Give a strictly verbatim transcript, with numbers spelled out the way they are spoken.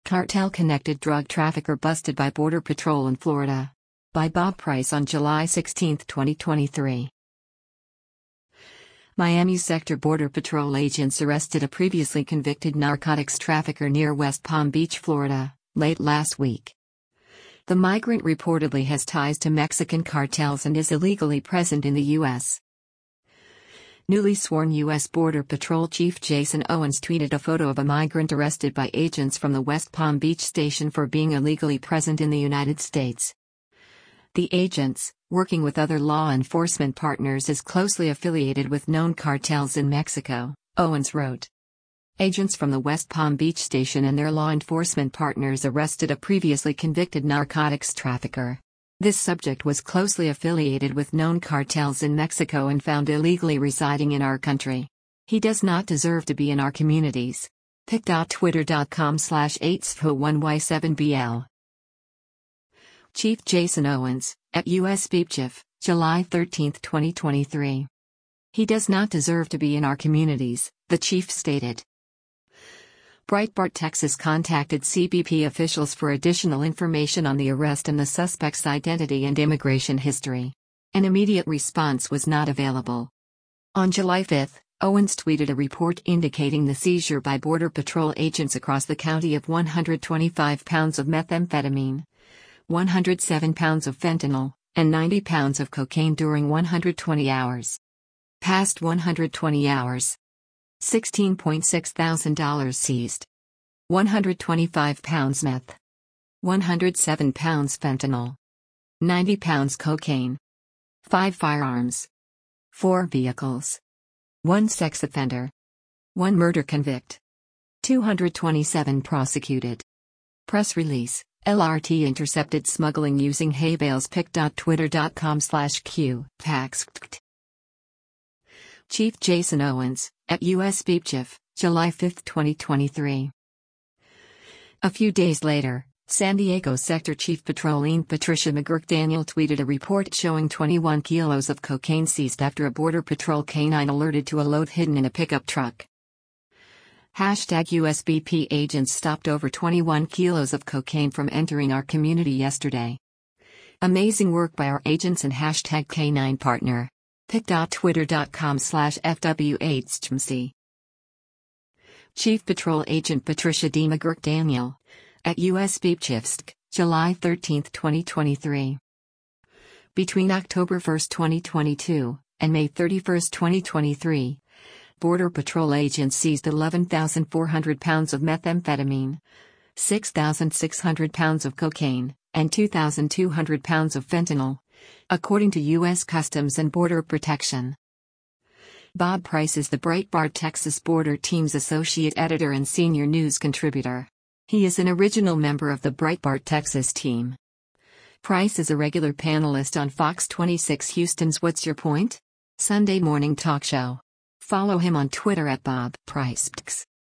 Cartel-connected drug trafficker busted by Border Patrol in Florida. By Bob Price on July sixteenth, twenty twenty-three. Miami Sector Border Patrol agents arrested a previously convicted narcotics trafficker near West Palm Beach, Florida, late last week. The migrant reportedly has ties to Mexican cartels and is illegally present in the U S Newly sworn U S Border Patrol Chief Jason Owens tweeted a photo of a migrant arrested by agents from the West Palm Beach station for being illegally present in the United States. The agents, working with other law enforcement partners, is closely affiliated with known cartels in Mexico, Owens wrote. Agents from the West Palm Beach station and their law enforcement partners arrested a previously convicted narcotics trafficker. This subject was closely affiliated with known cartels in Mexico and found illegally residing in our country. He does not deserve to be in our communities. pic dot twitter dot com slash eight S F O one Y seven B L. Chief Jason Owens, at U S B P C H, July thirteenth, twenty twenty-three. He does not deserve to be in our communities, the chief stated. Breitbart Texas contacted C B P officials for additional information on the arrest and the suspect's identity and immigration history. An immediate response was not available. On July fifth, Owens tweeted a report indicating the seizure by Border Patrol agents across the county of one hundred twenty-five pounds of methamphetamine, one hundred seven pounds of fentanyl, and ninety pounds of cocaine during one hundred twenty hours. Past one hundred twenty hours. sixteen point six thousand dollars seized. one hundred twenty-five pounds meth. one hundred seven pounds fentanyl. ninety pounds cocaine. five firearms. four vehicles. one sex offender. one murder convict. two hundred twenty-seven prosecuted. Press release, L R T intercepted smuggling using hay bales. pic dot twitter dot com slash Q, taxed. Chief Jason Owens, at U S B P C H, July fifth, twenty twenty-three. A few days later, San Diego Sector Chief Patrolling Patricia McGurk-Daniel tweeted a report showing twenty-one kilos of cocaine seized after a Border Patrol canine alerted to a load hidden in a pickup truck. Hashtag U S B P agents stopped over twenty-one kilos of cocaine from entering our community yesterday. Amazing work by our agents and hashtag canine partner. pic dot twitter dot com slash F W H M C. Chief Patrol Agent Patricia D. McGurk-Daniel, at U S B P C H, July thirteenth, twenty twenty-three. Between October first, twenty twenty-two, and May thirty-first, twenty twenty-three, Border Patrol agents seized eleven thousand four hundred pounds of methamphetamine, six thousand six hundred pounds of cocaine, and two thousand two hundred pounds of fentanyl, according to U S Customs and Border Protection. Bob Price is the Breitbart Texas Border Team's associate editor and senior news contributor. He is an original member of the Breitbart Texas team. Price is a regular panelist on Fox twenty-six Houston's What's Your Point? Sunday morning talk show. Follow him on Twitter at Bob Price.